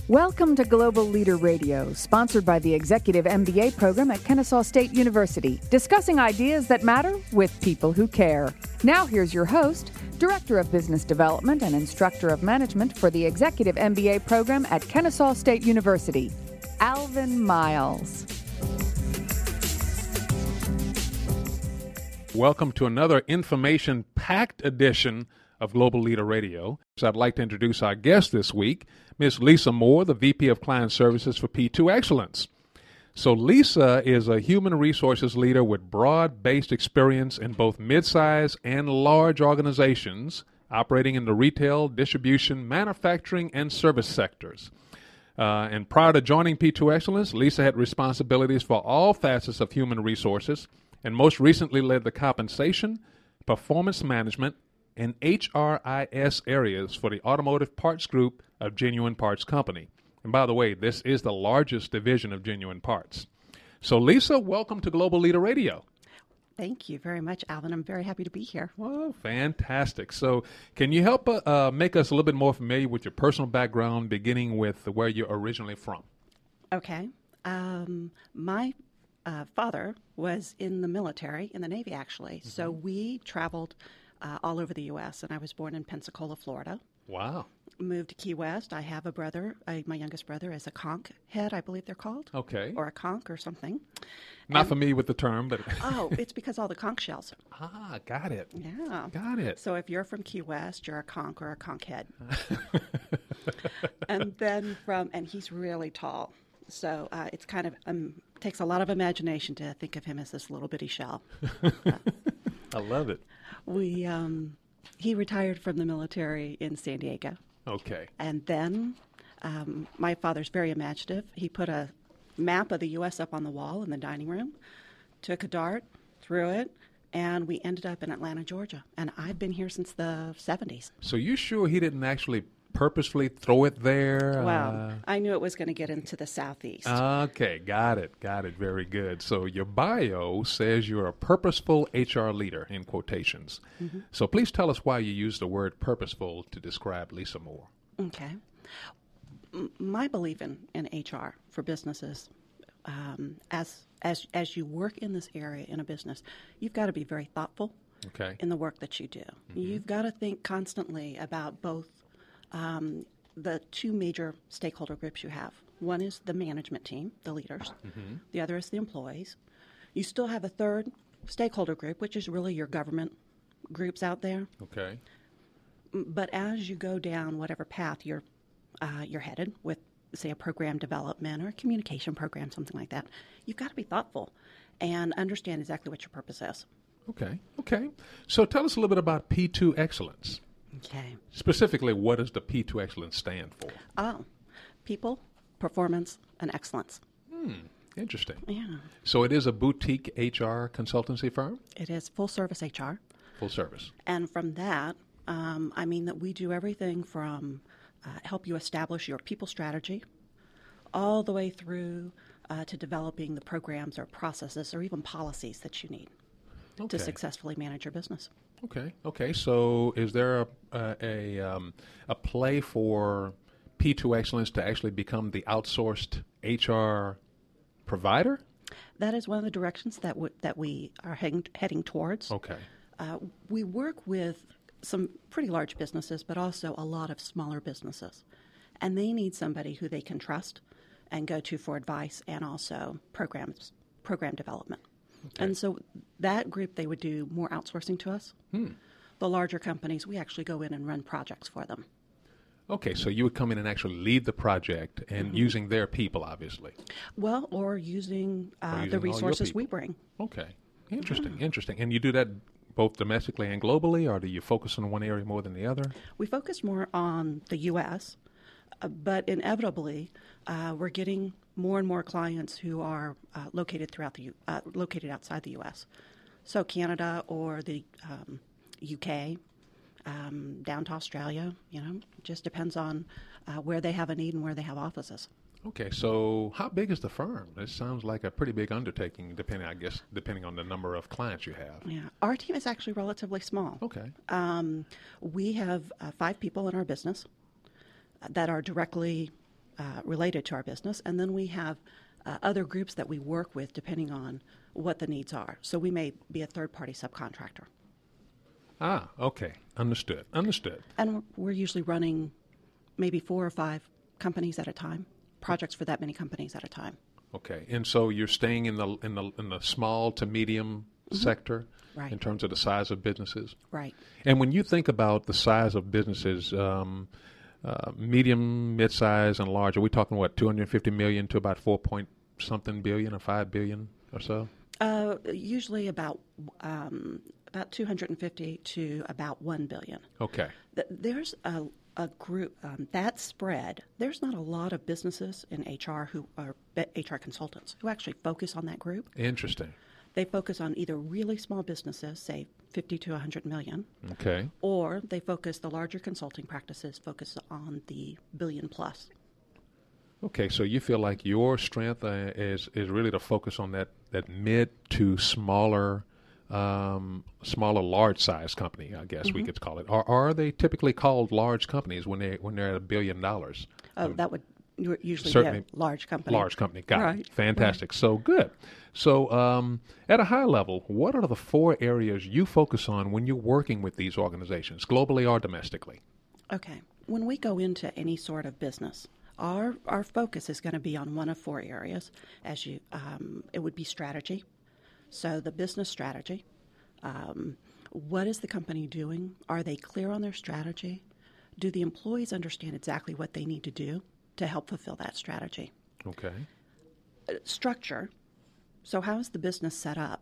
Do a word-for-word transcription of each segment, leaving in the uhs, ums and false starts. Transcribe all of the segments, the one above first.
Welcome to Global Leader Radio, sponsored by the Executive M B A program at Kennesaw State University, discussing ideas that matter with people who care. Now here's your host, Director of Business Development and Instructor of Management for the Executive M B A program at Kennesaw State University, Alvin Miles. Welcome to another information-packed edition of Global Leader Radio. So I'd like to introduce our guest this week, Miz Lisa Moore, the V P of Client Services for P two Excellence. So Lisa is a human resources leader with broad-based experience in both mid-size and large organizations operating in the retail, distribution, manufacturing, and service sectors. Uh, and prior to joining P two Excellence, Lisa had responsibilities for all facets of human resources and most recently led the compensation, performance management, and H R I S areas for the automotive parts group of Genuine Parts Company. And by the way, this is the largest division of Genuine Parts. So Lisa, welcome to Global Leader Radio. Thank you very much, Alvin. I'm very happy to be here. Well, fantastic. So can you help uh, make us a little bit more familiar with your personal background, beginning with where you're originally from? Okay. Um, my uh, father was in the military, in the Navy, actually. Mm-hmm. So we traveled uh, all over the U S, and I was born in Pensacola, Florida. Wow. Moved to Key West. I have a brother. I, my youngest brother is a conch head, I believe they're called. Okay. Or a conch or something. Not and, familiar with the term, but... oh, it's because all the conch shells. Ah, got it. Yeah. Got it. So if you're from Key West, you're a conch or a conch head. And then from... And he's really tall. So uh, it's kind of... Um, takes a lot of imagination to think of him as this little bitty shell. uh, I love it. We... Um, he retired from the military in San Diego. Okay. And then um, my father's very imaginative. He put a map of the U S up on the wall in the dining room, took a dart, threw it, and we ended up in Atlanta, Georgia. And I've been here since the seventies. So you sure he didn't actually purposefully throw it there? Well, uh, I knew it was going to get into the southeast. Okay, got it, got it. Very good. So your bio says you're a purposeful H R leader, in quotations. Mm-hmm. So please tell us why you use the word purposeful to describe Lisa Moore. Okay. M- my belief in, in H R for businesses, um, as as as you work in this area in a business, you've got to be very thoughtful okay. in the work that you do. Mm-hmm. You've got to think constantly about both Um, the two major stakeholder groups you have. One is the management team, the leaders. Mm-hmm. The other is the employees. You still have a third stakeholder group, which is really your government groups out there. Okay. But as you go down whatever path you're uh, you're headed with, say, a program development or a communication program, something like that, you've got to be thoughtful and understand exactly what your purpose is. Okay. Okay. So tell us a little bit about P two Excellence. Okay. Specifically, what does the P two Excellence stand for? Oh, people, performance, and excellence. Hmm. Interesting. Yeah. So it is a boutique H R consultancy firm? It is full-service H R. Full service. And from that, um, I mean that we do everything from uh, help you establish your people strategy all the way through uh, to developing the programs or processes or even policies that you need okay. to successfully manage your business. Okay. Okay. So, is there a a, a, um, a play for P two Excellence to actually become the outsourced H R provider? That is one of the directions that w- that we are heading heading towards. Okay. Uh, we work with some pretty large businesses, but also a lot of smaller businesses, and they need somebody who they can trust and go to for advice and also programs program development. Okay. And so that group, they would do more outsourcing to us. Hmm. The larger companies, we actually go in and run projects for them. Okay, so you would come in and actually lead the project and mm-hmm. using their people, obviously. Well, or using, uh, or using the resources we bring. Okay, interesting, yeah. interesting. And you do that both domestically and globally, or do you focus on one area more than the other? We focus more on the U S, uh, but inevitably uh, we're getting more and more clients who are uh, located throughout the U- uh, located outside the U S. So Canada or the um, U K, um, down to Australia. You know, it just depends on uh, where they have a need and where they have offices. Okay, so how big is the firm? This sounds like a pretty big undertaking, depending, I guess, depending on the number of clients you have. Yeah, our team is actually relatively small. Okay. Um, we have uh, five people in our business that are directly uh, related to our business, and then we have uh, other groups that we work with depending on what the needs are. So we may be a third-party subcontractor. Ah, okay. Understood. Understood. And we're usually running maybe four or five companies at a time, projects for that many companies at a time. Okay. And so you're staying in the in the in the small to medium mm-hmm. sector right. in terms of the size of businesses? Right. And when you think about the size of businesses, um, uh, medium, mid-size, and large, are we talking, what, two hundred fifty million to about four point something billion or five billion or so? Uh, usually about um, about two hundred fifty to about one billion. Okay. Th- there's a, a group, um, that spread, there's not a lot of businesses in H R who are H R consultants who actually focus on that group. Interesting. They focus on either really small businesses, say fifty to one hundred million. Okay. Or they focus, the larger consulting practices focus on the billion plus. Okay, so you feel like your strength uh, is is really to focus on that, that mid to smaller, um, smaller large size company, I guess mm-hmm. we could call it. Or are they typically called large companies when they when they're at a billion dollars? Oh, um, that would usually certainly be a large company. Large company, got right. it. Fantastic. Right. So good. So um, at a high level, what are the four areas you focus on when you're working with these organizations, globally or domestically? Okay. When we go into any sort of business, Our our focus is going to be on one of four areas. As you, um, it would be strategy. So the business strategy. Um, what is the company doing? Are they clear on their strategy? Do the employees understand exactly what they need to do to help fulfill that strategy? Okay. Uh, structure. So how is the business set up?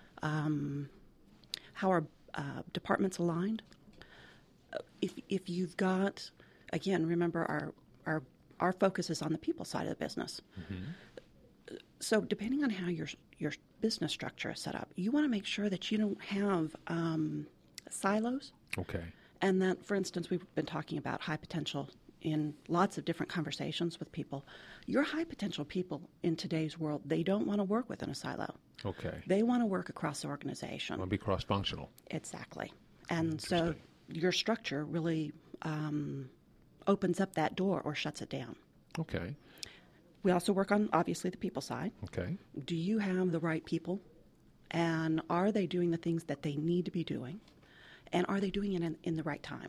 Um, how are uh, departments aligned? Uh, if if you've got, again, remember our our Our focus is on the people side of the business. Mm-hmm. So depending on how your your business structure is set up, you want to make sure that you don't have um, silos. Okay. And that, for instance, we've been talking about high potential in lots of different conversations with people. Your high potential people in today's world, they don't want to work within a silo. Okay. They want to work across the organization. Want to be cross-functional. Exactly. And so your structure really Um, opens up that door or shuts it down. Okay. We also work on, obviously, the people side. Okay. Do you have the right people? And are they doing the things that they need to be doing? And are they doing it in, in the right time?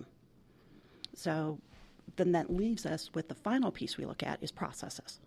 So then that leaves us with the final piece we look at is processes.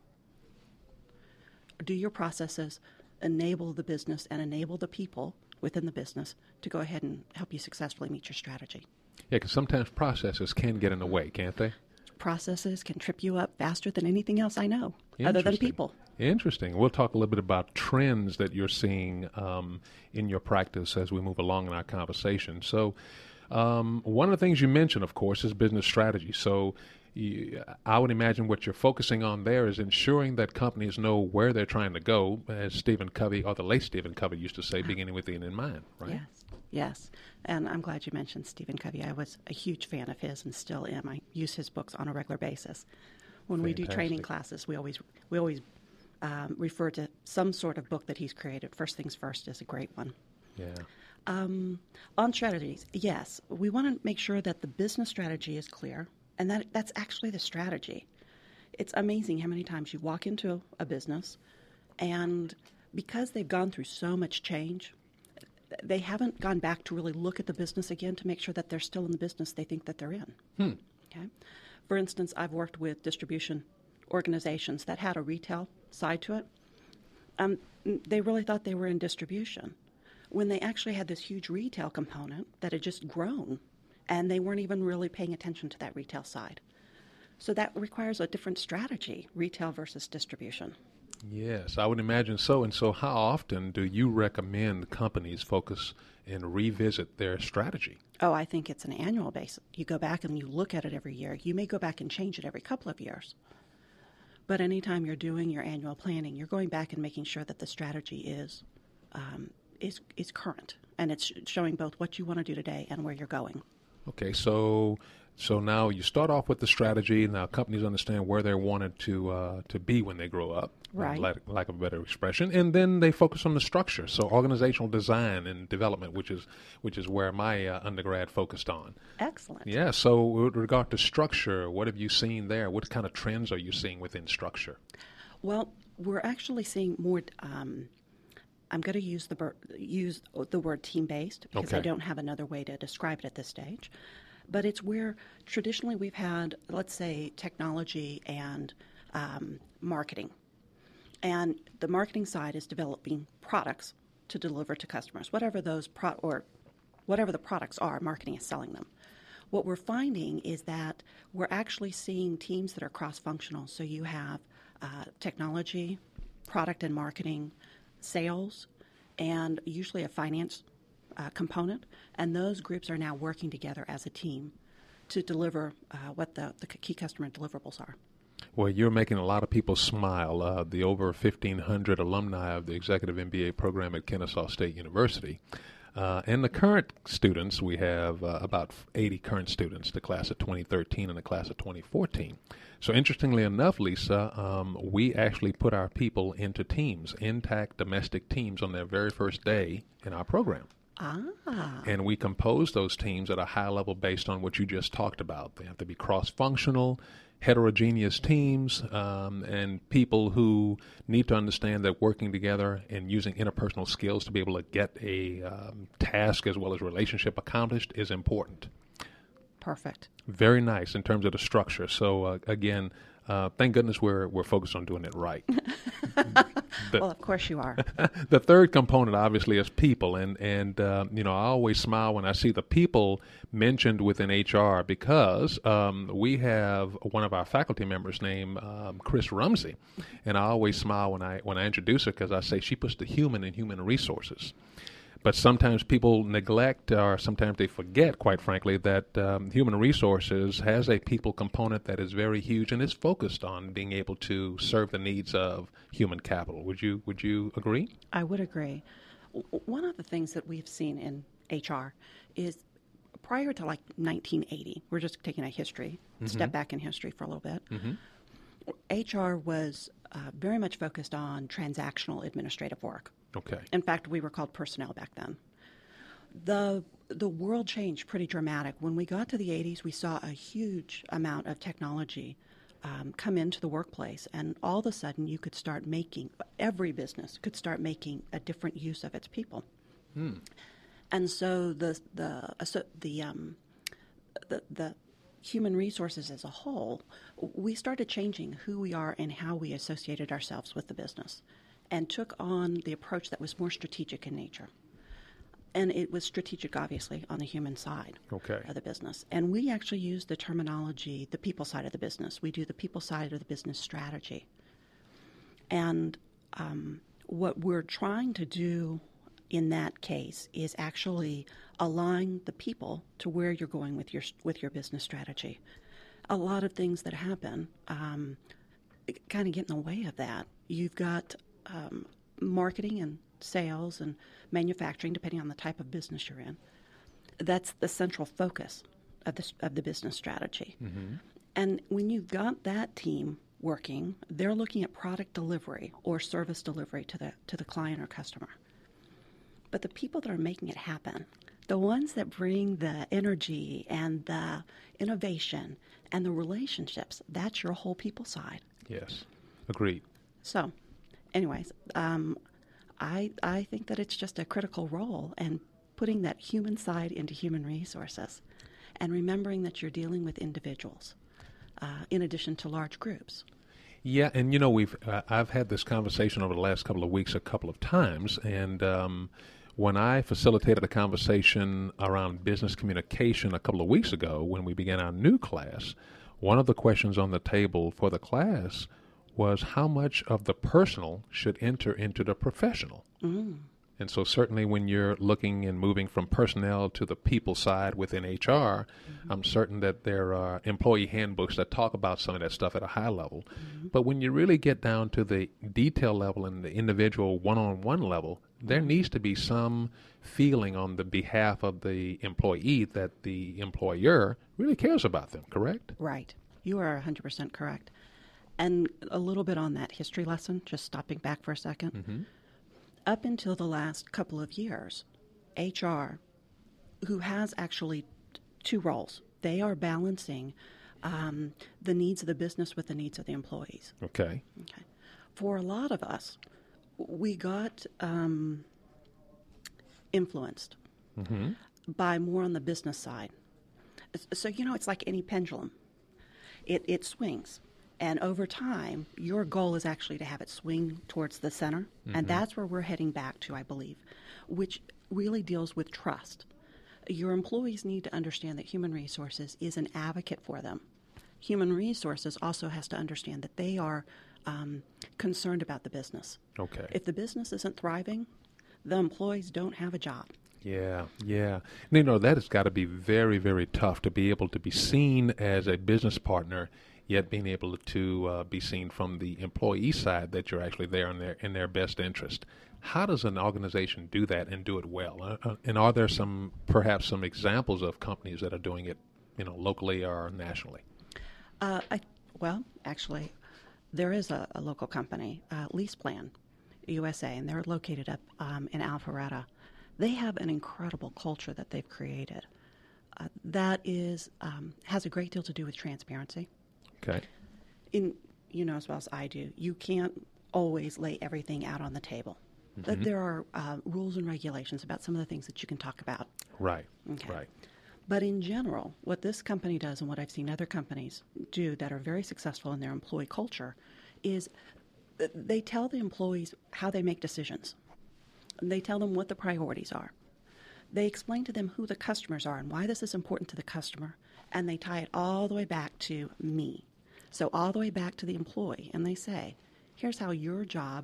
Do your processes enable the business and enable the people within the business to go ahead and help you successfully meet your strategy? Yeah, because sometimes processes can get in the way, can't they? Processes can trip you up faster than anything else I know, other than people. Interesting. We'll talk a little bit about trends that you're seeing um, in your practice as we move along in our conversation. So um, one of the things you mentioned, of course, is business strategy. So you, I would imagine what you're focusing on there is ensuring that companies know where they're trying to go, as Stephen Covey, or the late Stephen Covey used to say, beginning with the end in mind, right? Yes. Yes, and I'm glad you mentioned Stephen Covey. I was a huge fan of his and still am. I use his books on a regular basis. When Fantastic. we do training classes, we always we always um, refer to some sort of book that he's created. First Things First is a great one. Yeah. Um, on strategies, yes, we want to make sure that the business strategy is clear, and that that's actually the strategy. It's amazing how many times you walk into a business, and because they've gone through so much change, they haven't gone back to really look at the business again to make sure that they're still in the business they think that they're in. Hmm. Okay. For instance, I've worked with distribution organizations that had a retail side to it. Um, they really thought they were in distribution when they actually had this huge retail component that had just grown, and they weren't even really paying attention to that retail side. So that requires a different strategy, retail versus distribution. Yes, I would imagine so. And so how often do you recommend companies focus and revisit their strategy? Oh, I think it's an annual basis. You go back and you look at it every year. You may go back and change it every couple of years. But anytime you're doing your annual planning, you're going back and making sure that the strategy is um, is is current. And it's showing both what you want to do today and where you're going. Okay, so So now you start off with the strategy. Now companies understand where they wanted to uh, to be when they grow up, Right. lack, lack of a better expression, and then they focus on the structure. So organizational design and development, which is which is where my uh, undergrad focused on. Excellent. Yeah. So with regard to structure, what have you seen there? What kind of trends are you seeing within structure? Well, we're actually seeing more. Um, I'm going to use the ber- use the word team-based because I Okay. don't have another way to describe it at this stage. But it's where traditionally we've had, let's say, technology and um, marketing. And the marketing side is developing products to deliver to customers, whatever those pro- or whatever the products are. Marketing is selling them. What we're finding is that we're actually seeing teams that are cross-functional. So you have uh, technology, product and marketing, sales, and usually a finance uh, component, and those groups are now working together as a team to deliver uh, what the, the key customer deliverables are. Well, you're making a lot of people smile. Uh, the over fifteen hundred alumni of the Executive M B A program at Kennesaw State University. Uh, and the current students, we have uh, about eighty current students, the class of twenty thirteen and the class of twenty fourteen. So interestingly enough, Lisa, um, we actually put our people into teams, intact domestic teams on their very first day in our program. Ah. And we compose those teams at a high level based on what you just talked about. They have to be cross-functional, heterogeneous teams, um, and people who need to understand that working together and using interpersonal skills to be able to get a um, task as well as relationship accomplished is important. Perfect. Very nice in terms of the structure. So uh, again, uh, thank goodness we're we're focused on doing it right. The, Well, of course you are. the third component, obviously, is people, and and uh, you know I always smile when I see the people mentioned within H R because um, we have one of our faculty members named um, Chris Rumsey, and I always smile when I when I introduce her because I say she puts the human in human resources. But sometimes people neglect or sometimes they forget, quite frankly, that um, human resources has a people component that is very huge and is focused on being able to serve the needs of human capital. Would you would you agree? I would agree. W- One of the things that we've seen in H R is prior to like nineteen eighty, we're just taking a history, Mm-hmm. step back in history for a little bit. Mm-hmm. H R was uh, very much focused on transactional administrative work. Okay. In fact, we were called personnel back then. The the world changed pretty dramatic. When we got to the eighties, we saw a huge amount of technology um, come into the workplace, and all of a sudden you could start making, every business could start making a different use of its people. Hmm. And so the the uh, so the um, the the human resources as a whole, we started changing who we are and how we associated ourselves with the business, and took on the approach that was more strategic in nature. And it was strategic, obviously, on the human side Okay. of the business. And we actually use the terminology, the people side of the business. We do the people side of the business strategy. And um, what we're trying to do in that case is actually align the people to where you're going with your with your business strategy. A lot of things that happen um, kind of get in the way of that. You've got um, marketing and sales and manufacturing, depending on the type of business you're in. That's the central focus of the of the business strategy. Mm-hmm. And when you've got that team working, they're looking at product delivery or service delivery to the to the client or customer. But the people that are making it happen, the ones that bring the energy and the innovation and the relationships, that's your whole people side. Yes. Agreed. So, anyways, um, I I think that it's just a critical role, and putting that human side into human resources, and remembering that you're dealing with individuals, uh, in addition to large groups. Yeah, and you know we've uh, I've had this conversation over the last couple of weeks a couple of times, and um, when I facilitated a conversation around business communication a couple of weeks ago when we began our new class, one of the questions on the table for the class was how much of the personal should enter into the professional. Mm. And so certainly when you're looking and moving from personnel to the people side within H R, mm-hmm. I'm certain that there are employee handbooks that talk about some of that stuff at a high level. Mm-hmm. But when you really get down to the detail level and the individual one-on-one level, there needs to be some feeling on the behalf of the employee that the employer really cares about them, correct? Right. You are one hundred percent correct. And a little bit on that history lesson, just stopping back for a second. Mm-hmm. Up until the last couple of years, H R, who has actually two roles, they are balancing um, the needs of the business with the needs of the employees. Okay. Okay. For a lot of us, we got um, influenced mm-hmm. by more on the business side. So, you know, it's like any pendulum. It, it swings. And over time, your goal is actually to have it swing towards the center. Mm-hmm. And that's where we're heading back to, I believe, which really deals with trust. Your employees need to understand that human resources is an advocate for them. Human resources also has to understand that they are um, concerned about the business. Okay. If the business isn't thriving, the employees don't have a job. Yeah, yeah. You know, that has got to be very, very tough to be able to be seen as a business partner, yet being able to uh, be seen from the employee side that you're actually there in their in their best interest. How does an organization do that and do it well? Uh, uh, and are there some, perhaps some examples of companies that are doing it, you know, locally or nationally? Uh, I, well, actually, there is a, a local company, uh, LeasePlan U S A, and they're located up um, in Alpharetta. They have an incredible culture that they've created uh, that is um, has a great deal to do with transparency. Okay. In you know as well as I do, you can't always lay everything out on the table. Mm-hmm. There are uh, rules and regulations about some of the things that you can talk about. Right. Okay. Right. But in general, what this company does and what I've seen other companies do that are very successful in their employee culture is they tell the employees how they make decisions. They tell them what the priorities are. They explain to them who the customers are and why this is important to the customer, and they tie it all the way back to me. So all the way back to the employee, and they say, here's how your job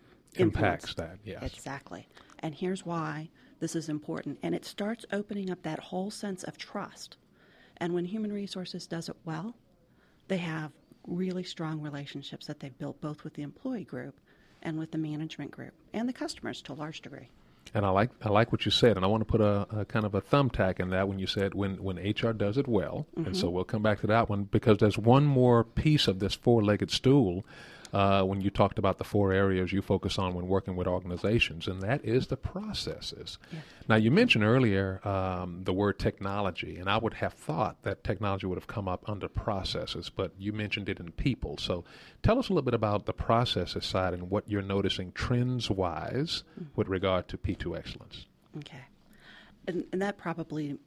impacts that, yes. Exactly. And here's why this is important. And it starts opening up that whole sense of trust. And when human resources does it well, they have really strong relationships that they've built both with the employee group and with the management group and the customers to a large degree. And I like I like what you said, and I want to put a, a kind of a thumbtack in that when you said when, when H R does it well, mm-hmm. and so we'll come back to that one because there's one more piece of this four-legged stool uh, when you talked about the four areas you focus on when working with organizations, and that is the processes. Yeah. Now, you mentioned earlier um, the word technology, and I would have thought that technology would have come up under processes, but you mentioned it in people. So tell us a little bit about the processes side and what you're noticing trends-wise mm-hmm. with regard to P two Excellence. Okay. And, and that probably,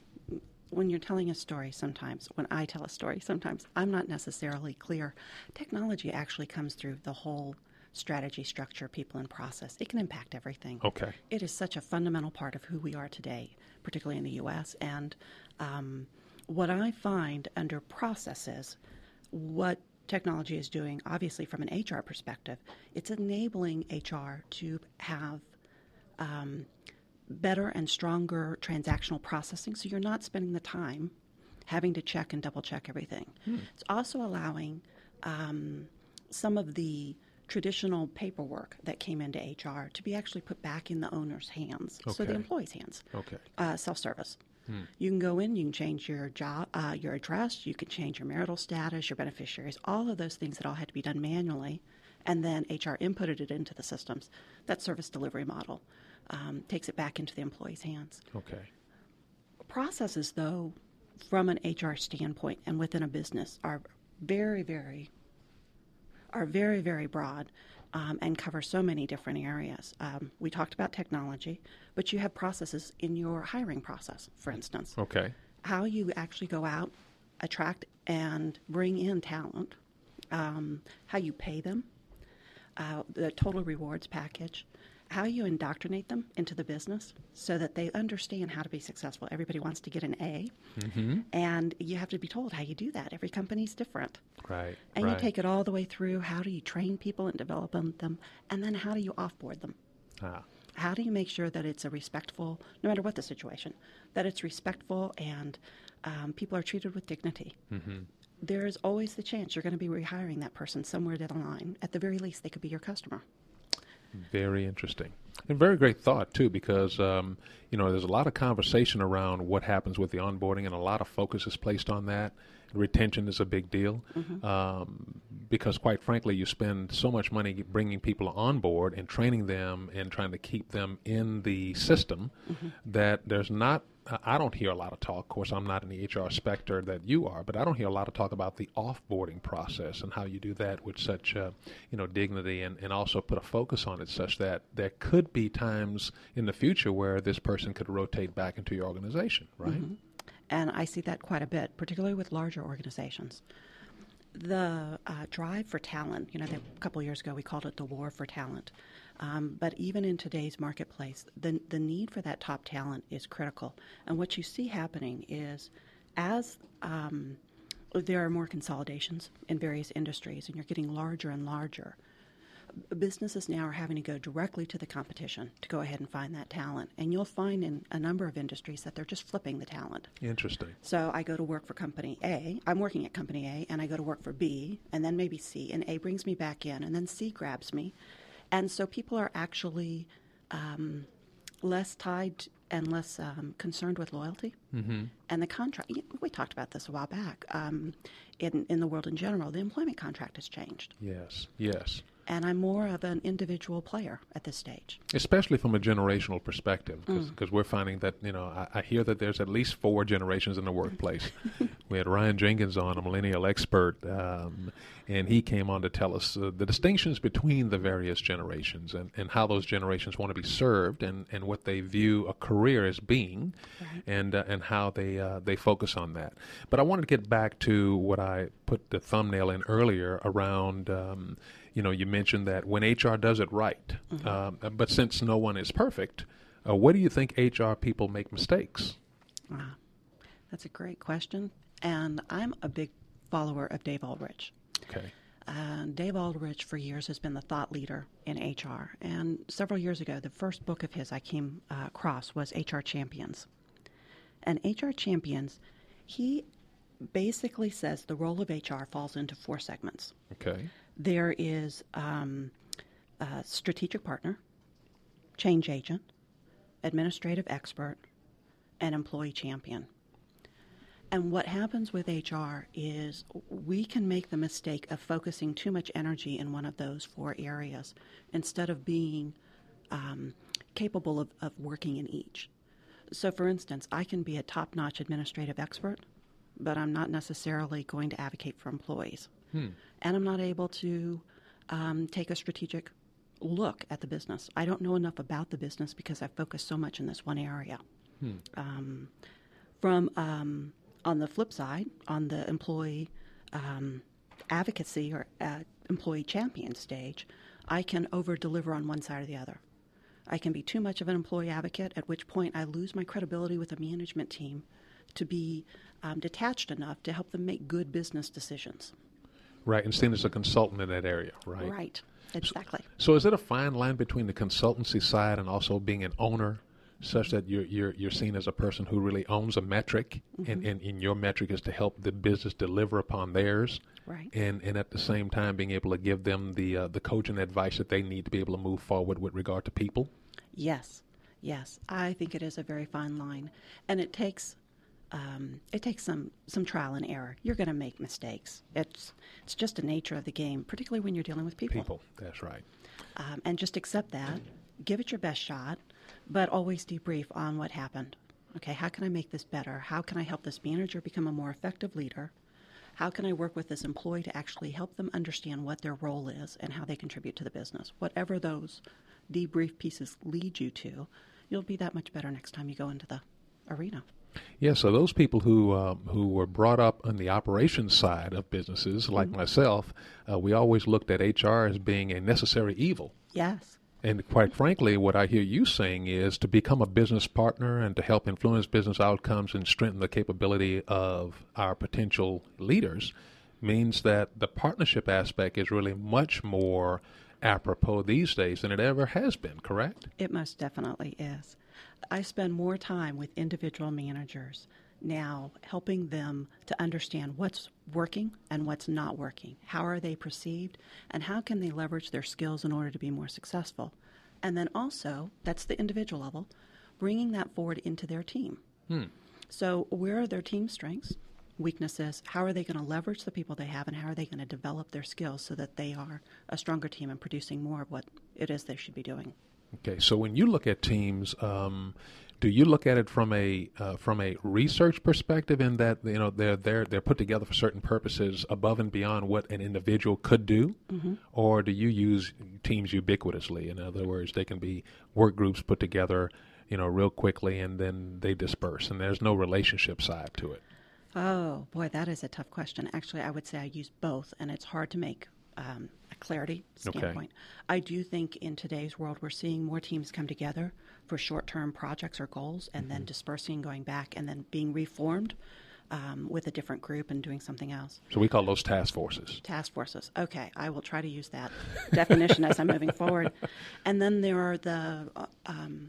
when you're telling a story sometimes, when I tell a story sometimes, I'm not necessarily clear. Technology actually comes through the whole strategy, structure, people, and process. It can impact everything. Okay. It is such a fundamental part of who we are today, particularly in the U S. And um, what I find under processes, what technology is doing, obviously from an H R perspective, it's enabling H R to have um, better and stronger transactional processing, so you're not spending the time having to check and double check everything. Hmm. It's also allowing um, some of the traditional paperwork that came into H R to be actually put back in the owner's hands, okay. so the employee's hands. Okay. Uh, self-service. Hmm. You can go in, you can change your job, uh, your address, you can change your marital status, your beneficiaries, all of those things that all had to be done manually, and then H R inputted it into the systems. That service delivery model um, takes it back into the employee's hands. Okay. Processes, though, from an H R standpoint and within a business are very, very are very, very broad um, and cover so many different areas. Um, we talked about technology, but you have processes in your hiring process, for instance. Okay. How you actually go out, attract, and bring in talent, um, how you pay them, uh, the total rewards package, how you indoctrinate them into the business so that they understand how to be successful. Everybody wants to get an A, mm-hmm. and you have to be told how you do that. Every company's different. Right. And right. you take it all the way through how do you train people and develop them, and then how do you offboard them. Ah. How do you make sure that it's a respectful, no matter what the situation, that it's respectful and um, people are treated with dignity? Mm-hmm. There's always the chance you're going to be rehiring that person somewhere down the line. At the very least, they could be your customer. Very interesting. And very great thought, too, because, um, you know, there's a lot of conversation around what happens with the onboarding, and a lot of focus is placed on that. Retention is a big deal mm-hmm. um, because, quite frankly, you spend so much money bringing people on board and training them and trying to keep them in the system mm-hmm. that there's not I don't hear a lot of talk. Of course, I'm not in the H R specter that you are, but I don't hear a lot of talk about the offboarding process and how you do that with such, uh, you know, dignity and, and also put a focus on it such that there could be times in the future where this person could rotate back into your organization, right? Mm-hmm. And I see that quite a bit, particularly with larger organizations. The uh, drive for talent, you know, the, a couple of years ago we called it the war for talent. Um, but even in today's marketplace, the the need for that top talent is critical. And what you see happening is as um, there are more consolidations in various industries and you're getting larger and larger, businesses now are having to go directly to the competition to go ahead and find that talent. And you'll find in a number of industries that they're just flipping the talent. Interesting. So I go to work for company A, I'm working at company A, and I go to work for B, and then maybe C, and A brings me back in, and then C grabs me. And so people are actually um, less tied and less um, concerned with loyalty. Mm-hmm. And the contract, we talked about this a while back, um, in, in the world in general, the employment contract has changed. Yes, yes. And I'm more of an individual player at this stage. Especially from a generational perspective, because mm. we're finding that, you know, I, I hear that there's at least four generations in the workplace. We had Ryan Jenkins on, a millennial expert, um, and he came on to tell us uh, the distinctions between the various generations and, and how those generations want to be served and, and what they view a career as being right. and uh, and how they uh, they focus on that. But I wanted to get back to what I put the thumbnail in earlier around um, you know, you mentioned that when H R does it right, mm-hmm. um, but since no one is perfect, uh, what do you think H R people make mistakes? Wow. That's a great question. And I'm a big follower of Dave Aldrich. Okay. Uh, Dave Aldrich for years has been the thought leader in H R. And several years ago, the first book of his I came uh, across was H R Champions. And H R Champions, he basically says the role of H R falls into four segments. Okay. There is um, a strategic partner, change agent, administrative expert, and employee champion. And what happens with H R is we can make the mistake of focusing too much energy in one of those four areas instead of being um, capable of, of working in each. So, for instance, I can be a top-notch administrative expert, but I'm not necessarily going to advocate for employees. Hmm. And I'm not able to um, take a strategic look at the business. I don't know enough about the business because I focus so much in this one area. Hmm. Um, from um, on the flip side, on the employee um, advocacy or uh, employee champion stage, I can over-deliver on one side or the other. I can be too much of an employee advocate, at which point I lose my credibility with the management team to be um, detached enough to help them make good business decisions. Right, and seen as a consultant in that area, right? Right, exactly. So, so is it a fine line between the consultancy side and also being an owner, such that you're you're, you're seen as a person who really owns a metric, mm-hmm. and, and, and your metric is to help the business deliver upon theirs, right? And and at the same time being able to give them the uh, the coaching advice that they need to be able to move forward with regard to people? Yes, yes. I think it is a very fine line, and it takes... Um, it takes some, some trial and error. You're going to make mistakes. It's it's just the nature of the game, particularly when you're dealing with people. People, that's right. Um, and just accept that. Give it your best shot, but always debrief on what happened. Okay, how can I make this better? How can I help this manager become a more effective leader? How can I work with this employee to actually help them understand what their role is and how they contribute to the business? Whatever those debrief pieces lead you to, you'll be that much better next time you go into the arena. Yeah, so those people who um, who were brought up on the operations side of businesses, like mm-hmm. myself, uh, we always looked at H R as being a necessary evil. Yes. And quite frankly, what I hear you saying is to become a business partner and to help influence business outcomes and strengthen the capability of our potential leaders means that the partnership aspect is really much more apropos these days than it ever has been, correct? It most definitely is. I spend more time with individual managers now helping them to understand what's working and what's not working. How are they perceived, and how can they leverage their skills in order to be more successful? And then also, that's the individual level, bringing that forward into their team. Hmm. So where are their team strengths, weaknesses? How are they going to leverage the people they have, and how are they going to develop their skills so that they are a stronger team and producing more of what it is they should be doing? Okay, so when you look at teams, um, do you look at it from a uh, from a research perspective, in that you know they're they're they're put together for certain purposes above and beyond what an individual could do, mm-hmm. or do you use teams ubiquitously? In other words, they can be work groups put together, you know, real quickly, and then they disperse, and there's no relationship side to it. Oh boy, that is a tough question. Actually, I would say I use both, and it's hard to make um, a clarity standpoint. Okay. I do think in today's world we're seeing more teams come together for short-term projects or goals, and mm-hmm. then dispersing, going back, and then being reformed um, with a different group and doing something else. So we call those task forces. Task forces. Okay, I will try to use that definition as I'm moving forward. And then there are the uh, um,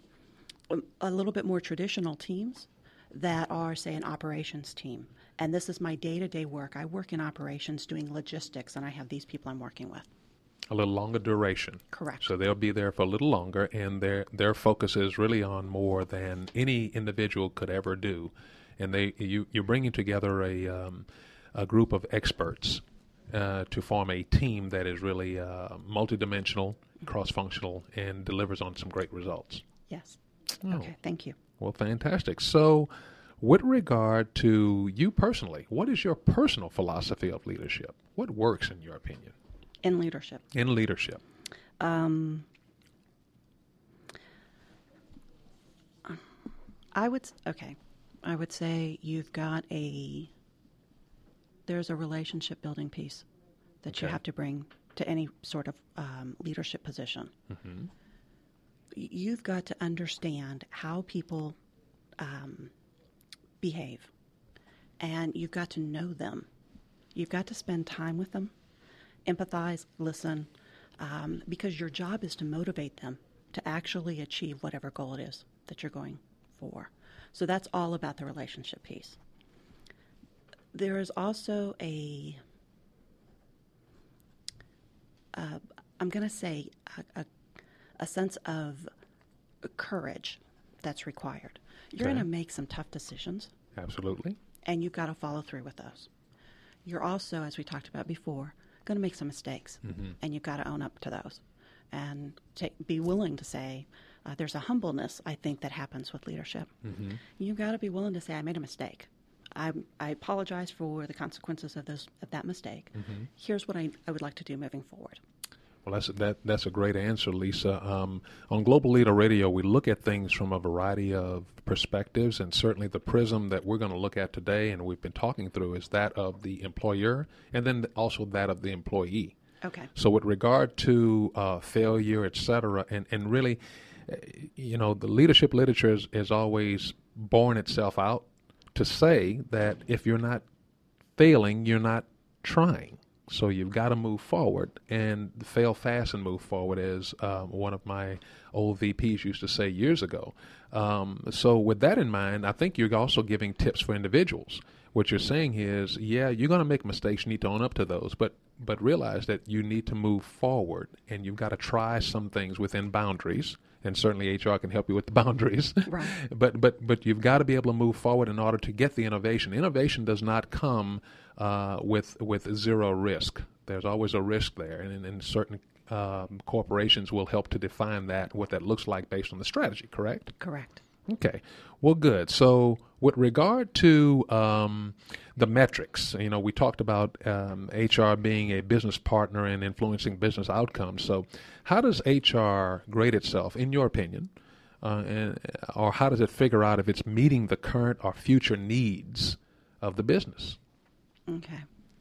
a little bit more traditional teams that are, say, an operations team. And this is my day-to-day work. I work in operations doing logistics, and I have these people I'm working with. A little longer duration. Correct. So they'll be there for a little longer, and their their focus is really on more than any individual could ever do. And they you you're bringing together a um, a group of experts uh, to form a team that is really uh, multidimensional, cross-functional, and delivers on some great results. Yes. Oh. Okay. Thank you. Well, fantastic. So, with regard to you personally, what is your personal philosophy of leadership? What works in your opinion? In leadership. In leadership. Um, I would, okay, I would say you've got a, there's a relationship building piece that okay. you have to bring to any sort of um, leadership position. Mm-hmm. You've got to understand how people um, behave, and you've got to know them. You've got to spend time with them, empathize, listen, um, because your job is to motivate them to actually achieve whatever goal it is that you're going for. So that's all about the relationship piece. There is also a, uh, I'm going to say, a, a, a sense of courage that's required. You're okay. going to make some tough decisions. Absolutely. And you've got to follow through with those. You're also, as we talked about before, going to make some mistakes, mm-hmm. and you've got to own up to those, and take, be willing to say, uh, there's a humbleness, I think, that happens with leadership. Mm-hmm. You've got to be willing to say, I made a mistake. I, I apologize for the consequences of this of that mistake. Mm-hmm. Here's what I, I would like to do moving forward. Well, that's that. That's a great answer, Lisa. Um, on Global Leader Radio, we look at things from a variety of perspectives, and certainly the prism that we're going to look at today, and we've been talking through, is that of the employer, and then also that of the employee. Okay. So, with regard to uh, failure, et cetera, and and really, uh, you know, the leadership literature is, is always borne itself out to say that if you're not failing, you're not trying. So you've got to move forward, and fail fast and move forward, as um, one of my old V Ps used to say years ago. Um, so with that in mind, I think you're also giving tips for individuals. What you're saying is, yeah, you're going to make mistakes. You need to own up to those, but but realize that you need to move forward, and you've got to try some things within boundaries. And certainly H R can help you with the boundaries. Right. but but but you've got to be able to move forward in order to get the innovation. Innovation does not come uh, with with zero risk. There's always a risk there, and, and certain um, corporations will help to define that, what that looks like based on the strategy. Correct? Correct. Okay. Well, good. So with regard to um, the metrics, you know, we talked about um, H R being a business partner and influencing business outcomes. So how does H R grade itself, in your opinion, uh, and, or how does it figure out if it's meeting the current or future needs of the business? Okay.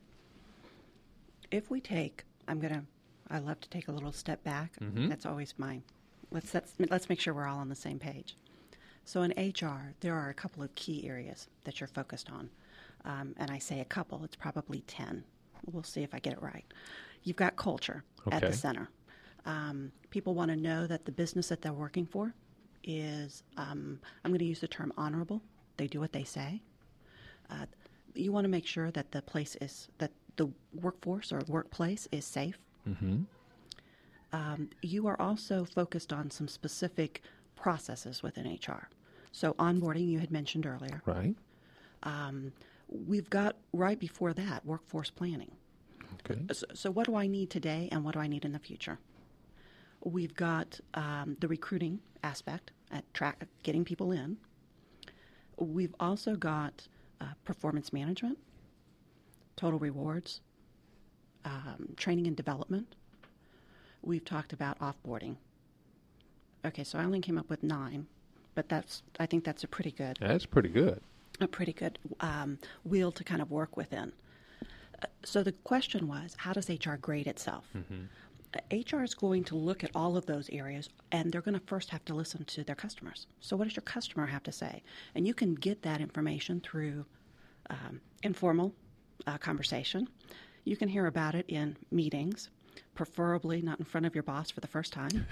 If we take, I'm going to, I love to take a little step back. Mm-hmm. That's always mine. Let's, let's, let's make sure we're all on the same page. So in H R, there are a couple of key areas that you're focused on. Um, and I say a couple, it's probably ten. We'll see if I get it right. You've got culture okay. at the center. Um, people want to know that the business that they're working for is, um, I'm going to use the term honorable. They do what they say. Uh, you want to make sure that the place is, that the workforce or workplace is safe. Mm-hmm. Um, you are also focused on some specific processes within H R. So onboarding, you had mentioned earlier. Right. Um, we've got right before that workforce planning. Okay. So, so what do I need today and what do I need in the future? We've got um, the recruiting aspect at track, getting people in. We've also got uh, performance management, total rewards, um, training and development. We've talked about offboarding. Okay, so I only came up with nine, but that's I think that's a pretty good. That's pretty good. A pretty good um, wheel to kind of work within. Uh, so the question was, how does H R grade itself? Mm-hmm. Uh, H R is going to look at all of those areas, and they're going to first have to listen to their customers. So what does your customer have to say? And you can get that information through um, informal uh, conversation. You can hear about it in meetings, preferably not in front of your boss for the first time.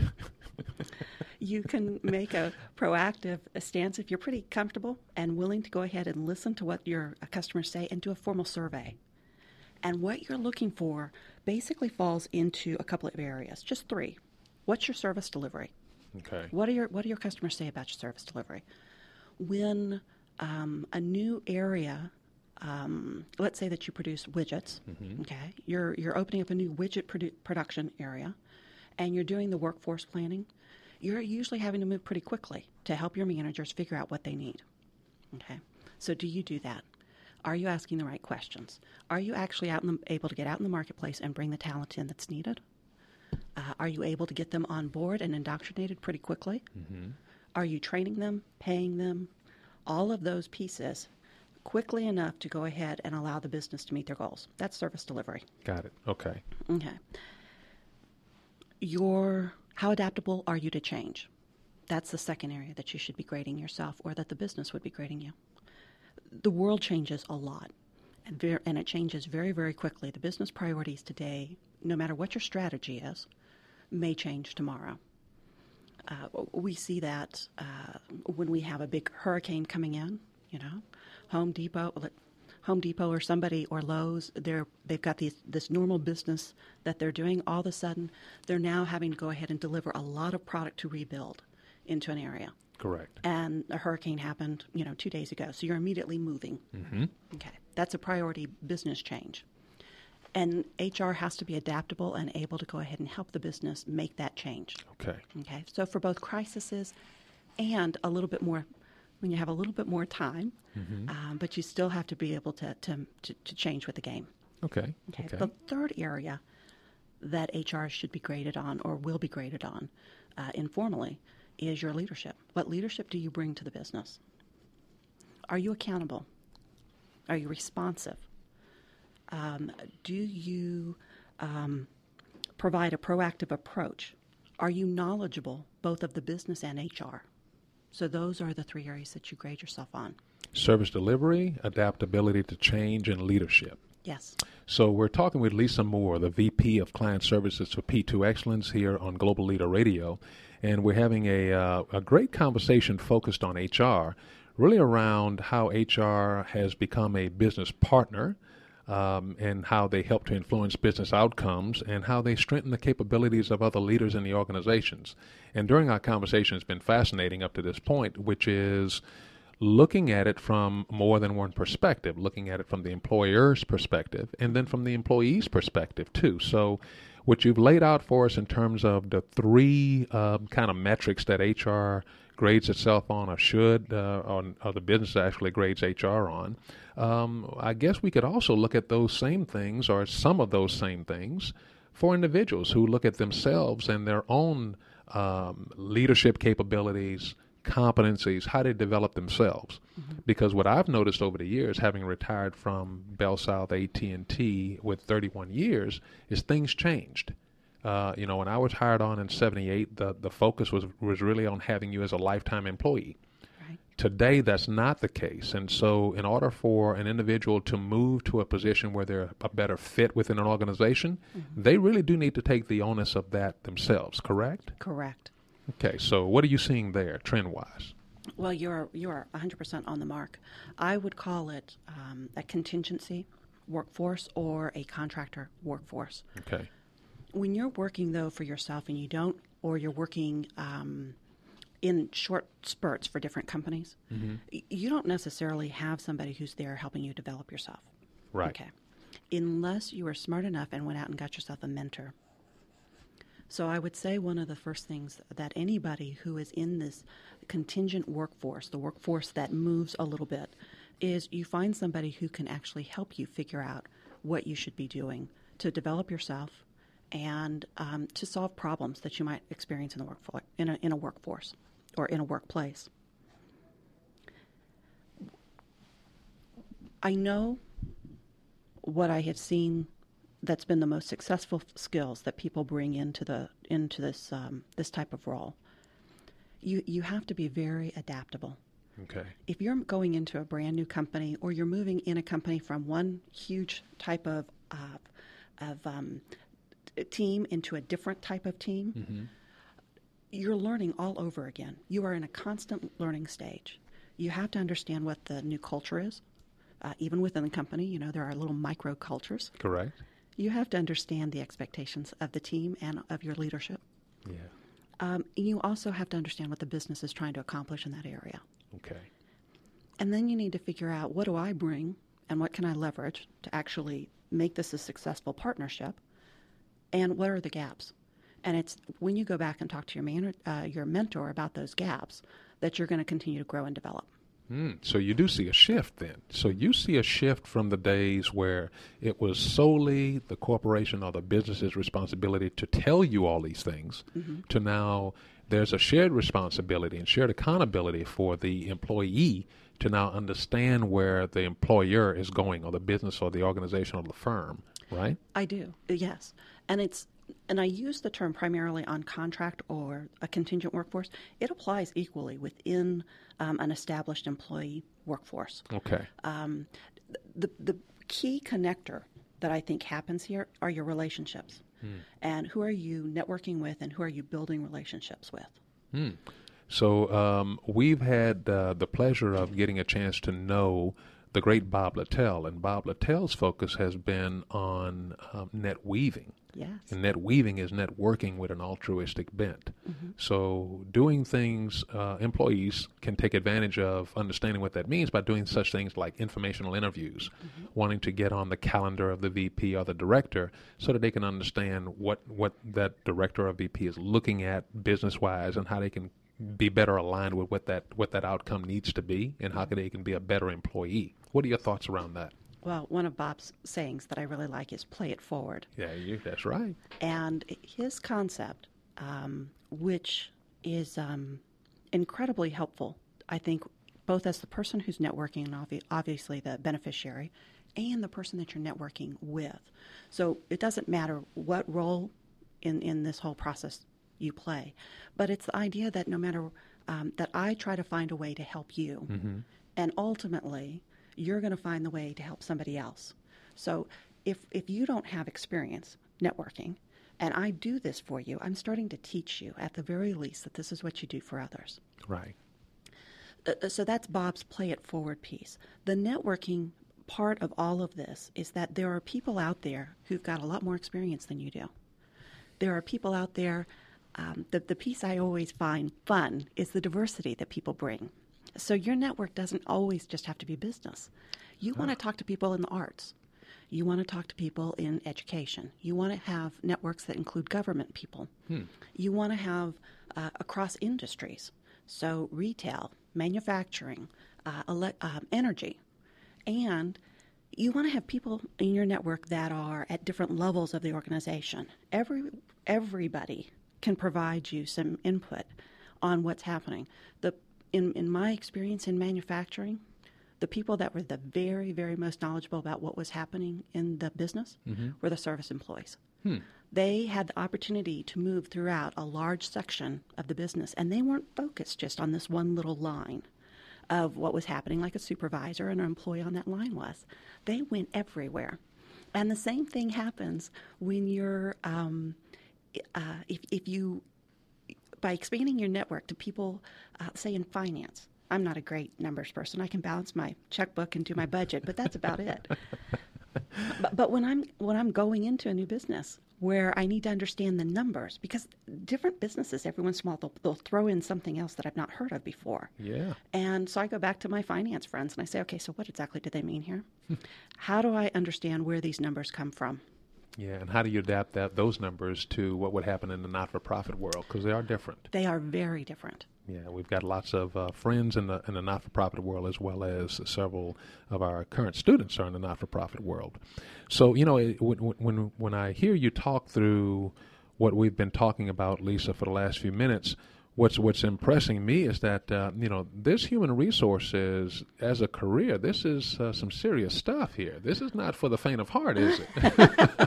You can make a proactive stance if you're pretty comfortable and willing to go ahead and listen to what your customers say and do a formal survey. And what you're looking for basically falls into a couple of areas, just three. What's your service delivery? Okay. What are your What do your customers say about your service delivery? When um, a new area, um, let's say that you produce widgets, Mm-hmm. okay, you're you're opening up a new widget produ- production area, and you're doing the workforce planning. You're usually having to move pretty quickly to help your managers figure out what they need. Okay, so do you do that? Are you asking the right questions? Are you actually out in the, able to get out in the marketplace and bring the talent in that's needed? Uh, are you able to get them on board and indoctrinated pretty quickly? Mm-hmm. Are you training them, paying them, all of those pieces quickly enough to go ahead and allow the business to meet their goals? That's service delivery. Got it. Okay. Okay. Your, how adaptable are you to change? That's the second area that you should be grading yourself, or that the business would be grading you. The world changes a lot, and, ver- and it changes very, very quickly. The business priorities today, no matter what your strategy is, may change tomorrow. Uh, we see that uh, when we have a big hurricane coming in, you know, Home Depot, Home Depot or somebody, or Lowe's, they're, they've got these, this normal business that they're doing. All of a sudden, they're now having to go ahead and deliver a lot of product to rebuild into an area. Correct. And a hurricane happened, you know, two days ago. So you're immediately moving. Mm-hmm. Okay. That's a priority business change. And H R has to be adaptable and able to go ahead and help the business make that change. Okay. Okay. So for both crises and a little bit more, when you have a little bit more time, Mm-hmm. um, but you still have to be able to, to, to, to change with the game. Okay. Okay. Okay. The third area that H R should be graded on, or will be graded on uh, informally, is your leadership. What leadership do you bring to the business? Are you accountable? Are you responsive? Um, do you um, provide a proactive approach? Are you knowledgeable, both of the business and H R? So those are the three areas that you grade yourself on. Service delivery, adaptability to change, and leadership. Yes. So we're talking with Lisa Moore, the V P of Client Services for P two Excellence here on Global Leader Radio. And we're having a, uh, a great conversation focused on H R, really around how H R has become a business partner, um, and how they help to influence business outcomes, and how they strengthen the capabilities of other leaders in the organizations. And during our conversation, it's been fascinating up to this point, which is looking at it from more than one perspective, looking at it from the employer's perspective, and then from the employee's perspective, too. So what you've laid out for us in terms of the three uh, kind of metrics that H R grades itself on, or should, uh, on, or the business actually grades H R on, um, I guess we could also look at those same things, or some of those same things, for individuals who look at themselves and their own um, leadership capabilities, competencies, how they develop themselves. Mm-hmm. Because what I've noticed over the years, having retired from Bell South A T and T with thirty-one years, is things changed. Uh, you know, when I was hired on in seventy-eight, the, the focus was, was really on having you as a lifetime employee. Right. Today, that's not the case. And so in order for an individual to move to a position where they're a better fit within an organization, mm-hmm. they really do need to take the onus of that themselves, correct? Correct. Okay, so what are you seeing there, trend-wise? Well, you're you're one hundred percent on the mark. I would call it um, a contingency workforce or a contractor workforce. Okay. When you're working, though, for yourself and you don't, or you're working um, in short spurts for different companies, mm-hmm. y- you don't necessarily have somebody who's there helping you develop yourself. Right. Okay. Unless you were smart enough and went out and got yourself a mentor. So I would say one of the first things that anybody who is in this contingent workforce, the workforce that moves a little bit, is you find somebody who can actually help you figure out what you should be doing to develop yourself and um, to solve problems that you might experience in the workforce, in a, in a workforce or in a workplace. I know what I have seen that's been the most successful skills that people bring into the into this um, this type of role. You you have to be very adaptable. Okay. If you're going into a brand new company or you're moving in a company from one huge type of uh, of um, team into a different type of team, mm-hmm. you're learning all over again. You are in a constant learning stage. You have to understand what the new culture is. Uh, even within the company, you know, there are little micro cultures. Correct. You have to understand the expectations of the team and of your leadership. Yeah. Um, and you also have to understand what the business is trying to accomplish in that area. Okay. And then you need to figure out, what do I bring and what can I leverage to actually make this a successful partnership, and what are the gaps? And it's when you go back and talk to your man, uh, your mentor about those gaps that you're going to continue to grow and develop. Mm, so you do see a shift then. So you see a shift from the days where it was solely the corporation or the business's responsibility to tell you all these things, mm-hmm. to now there's a shared responsibility and shared accountability for the employee to now understand where the employer is going, or the business or the organization or the firm, right? I do, yes. And it's and I use the term primarily on contract or a contingent workforce. It applies equally within um, an established employee workforce. Okay. Um, the the key connector that I think happens here are your relationships. Hmm. And who are you networking with, and who are you building relationships with? Hmm. So um, we've had uh, the pleasure of getting a chance to know the great Bob Littell, and Bob Littell's focus has been on um, net weaving. Yes. And net weaving is networking with an altruistic bent. Mm-hmm. So doing things uh, employees can take advantage of understanding what that means by doing such things like informational interviews, mm-hmm. wanting to get on the calendar of the V P or the director so that they can understand what, what that director or V P is looking at business-wise, and how they can be better aligned with what that what that outcome needs to be, and how they can be a better employee. What are your thoughts around that? Well, one of Bob's sayings that I really like is "play it forward." Yeah, you, that's right. And his concept, um, which is um, incredibly helpful, I think, both as the person who's networking and obvi- obviously the beneficiary, and the person that you're networking with. So it doesn't matter what role in, in this whole process you play, but it's the idea that no matter um, that I try to find a way to help you, mm-hmm. and ultimately you're going to find the way to help somebody else. So if if you don't have experience networking, and I do this for you, I'm starting to teach you at the very least that this is what you do for others. Right. Uh, so that's Bob's play it forward piece. The networking part of all of this is that there are people out there who've got a lot more experience than you do. There are people out there. Um, the, the piece I always find fun is the diversity that people bring. So your network doesn't always just have to be business. You want to talk to people in the arts. You want to talk to people in education. You want to have networks that include government people. Hmm. You want to have uh, across industries, so retail, manufacturing, uh, ele- uh, energy. And you want to have people in your network that are at different levels of the organization. Every Everybody can provide you some input on what's happening. The in, in my experience in manufacturing, the people that were the very, very most knowledgeable about what was happening in the business mm-hmm. were the service employees. Hmm. They had the opportunity to move throughout a large section of the business, and they weren't focused just on this one little line. of what was happening, like a supervisor and an employee on that line was. They went everywhere. And the same thing happens when you're, um, uh, if, if you, by expanding your network to people, uh, say in finance. I'm not a great numbers person. I can balance my checkbook and do my budget, but that's about it. But, but when I'm when I'm going into a new business where I need to understand the numbers, because different businesses, every once in a while, they'll, they'll throw in something else that I've not heard of before. Yeah. And so I go back to my finance friends and I say, okay, so what exactly do they mean here? How do I understand where these numbers come from? Yeah, and how do you adapt that those numbers to what would happen in the not-for-profit world? Because they are different. They are very different. Yeah, we've got lots of uh, friends in the in the not-for-profit world, as well as several of our current students are in the not-for-profit world. So, you know, it, when when when I hear you talk through what we've been talking about, Lisa, for the last few minutes, what's what's impressing me is that uh, you know, this human resources as a career, this is uh, some serious stuff here. This is not for the faint of heart, is it?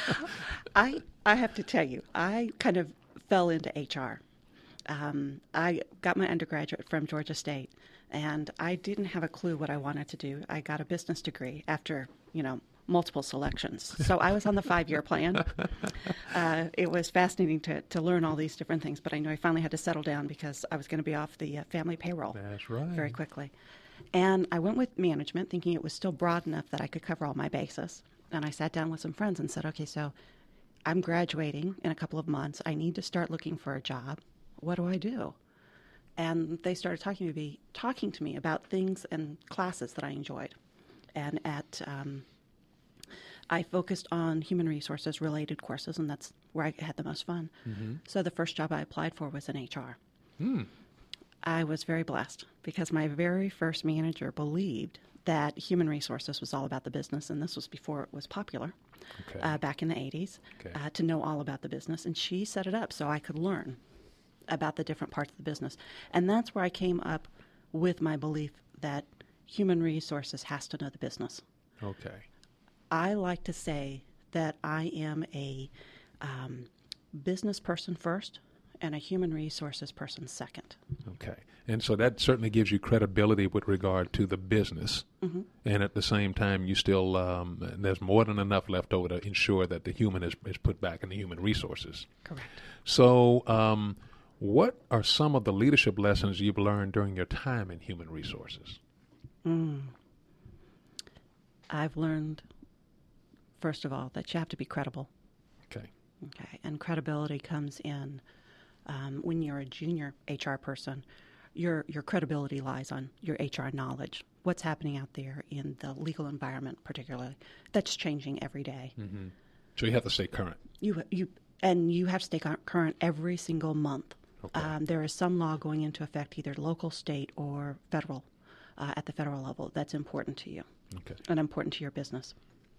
I I have to tell you, I kind of fell into H R. Um, I got my undergraduate from Georgia State, and I didn't have a clue what I wanted to do. I got a business degree after, you know, multiple selections. So I was on the five-year plan. Uh, it was fascinating to, to learn all these different things, but I knew I finally had to settle down because I was going to be off the uh, family payroll. That's right. Very quickly. And I went with management thinking it was still broad enough that I could cover all my bases. And I sat down with some friends and said, okay, so I'm graduating in a couple of months. I need to start looking for a job. What do I do? And they started talking to me, talking to me about things and classes that I enjoyed. And at um, I focused on human resources related courses, and that's where I had the most fun. Mm-hmm. So the first job I applied for was in H R. Mm. I was very blessed because my very first manager believed that human resources was all about the business, and this was before it was popular, okay. uh, back in the eighties, okay. uh, to know all about the business. And she set it up so I could learn about the different parts of the business. And that's where I came up with my belief that human resources has to know the business. Okay. I like to say that I am a um, business person first and a human resources person second. Okay. And so that certainly gives you credibility with regard to the business. Mm-hmm. And at the same time, you still, um, there's more than enough left over to ensure that the human is, is put back in the human resources. Correct. So um, what are some of the leadership lessons you've learned during your time in human resources? Mm. I've learned, first of all, that you have to be credible. Okay. Okay. And credibility comes in um, when you're a junior H R person. Your your credibility lies on your H R knowledge. What's happening out there in the legal environment, particularly, that's changing every day. Mm-hmm. So you have to stay current. You you and you have to stay current every single month. Okay. Um, there is some law going into effect, either local, state, or federal, uh, at the federal level. That's important to you. Okay. And important to your business.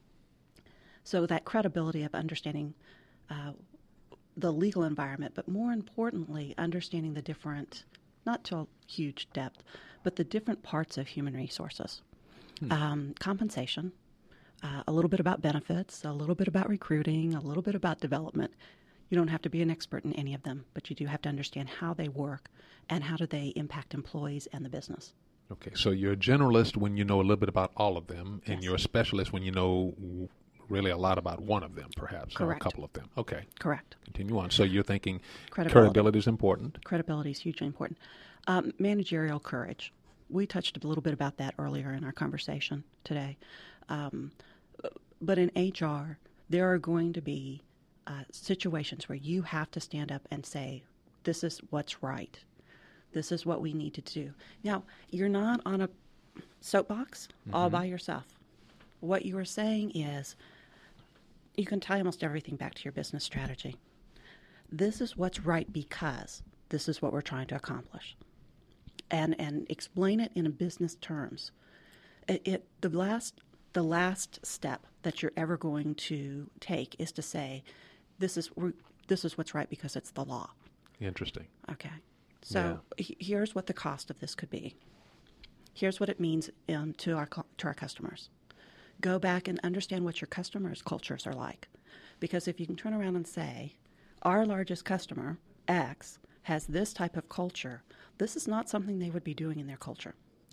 So that credibility of understanding uh, the legal environment, but more importantly, understanding the different, not to a huge depth, but the different parts of human resources. Hmm. Um, compensation, uh, a little bit about benefits, a little bit about recruiting, a little bit about development. You don't have to be an expert in any of them, but you do have to understand how they work and how do they impact employees and the business. Okay, so you're a generalist when you know a little bit about all of them, and yes. you're a specialist when you know really a lot about one of them, perhaps, Correct. or a couple of them. Okay. Correct. Continue on. So you're thinking credibility, credibility is important. Credibility is hugely important. Um, managerial courage. We touched a little bit about that earlier in our conversation today. Um, but in H R, there are going to be uh, situations where you have to stand up and say, this is what's right. This is what we need to do. Now, you're not on a soapbox mm-hmm. all by yourself. What you are saying is, you can tie almost everything back to your business strategy. This is what's right because this is what we're trying to accomplish. And and explain it in a business terms. It, it the last the last step that you're ever going to take is to say, this is this is what's right because it's the law. Interesting. Okay. So yeah. h- here's what the cost of this could be. Here's what it means um, to our to our customers. Go back and understand what your customers' cultures are like. Because if you can turn around and say, our largest customer, X, has this type of culture, this is not something they would be doing in their culture.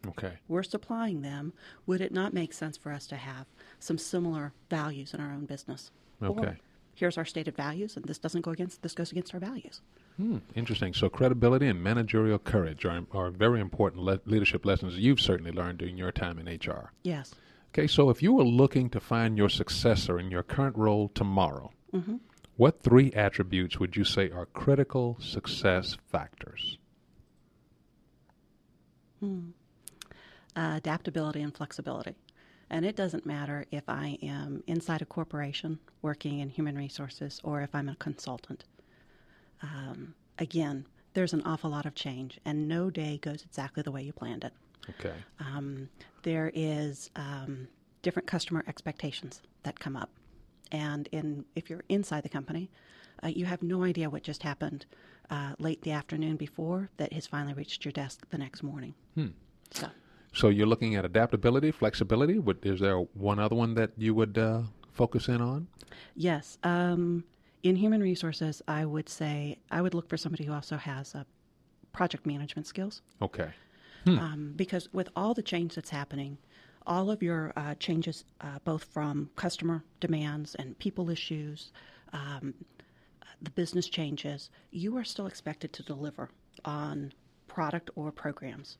Okay. We're supplying them. Would it not make sense for us to have some similar values in our own business? Okay. Or, here's our stated values, and this doesn't go against, this goes against our values. Hmm, interesting. So credibility and managerial courage are, are very important le- leadership lessons you've certainly learned during your time in H R. Yes. Okay, so if you were looking to find your successor in your current role tomorrow, Mm-hmm. what three attributes would you say are critical success factors? Hmm. Uh, adaptability and flexibility. And it doesn't matter if I am inside a corporation working in human resources or if I'm a consultant. Um, again, there's an awful lot of change, and no day goes exactly the way you planned it. Okay. Um, there is um, different customer expectations that come up. And in if you're inside the company, uh, you have no idea what just happened uh, late the afternoon before that has finally reached your desk the next morning. Hmm. So, So you're looking at adaptability, flexibility. Would, is there one other one that you would uh, focus in on? yes. Um, in human resources, I would say I would look for somebody who also has uh, project management skills. Okay. Hmm. Um, because with all the change that's happening, all of your uh, changes, uh, both from customer demands and people issues, um, the business changes, you are still expected to deliver on product or programs.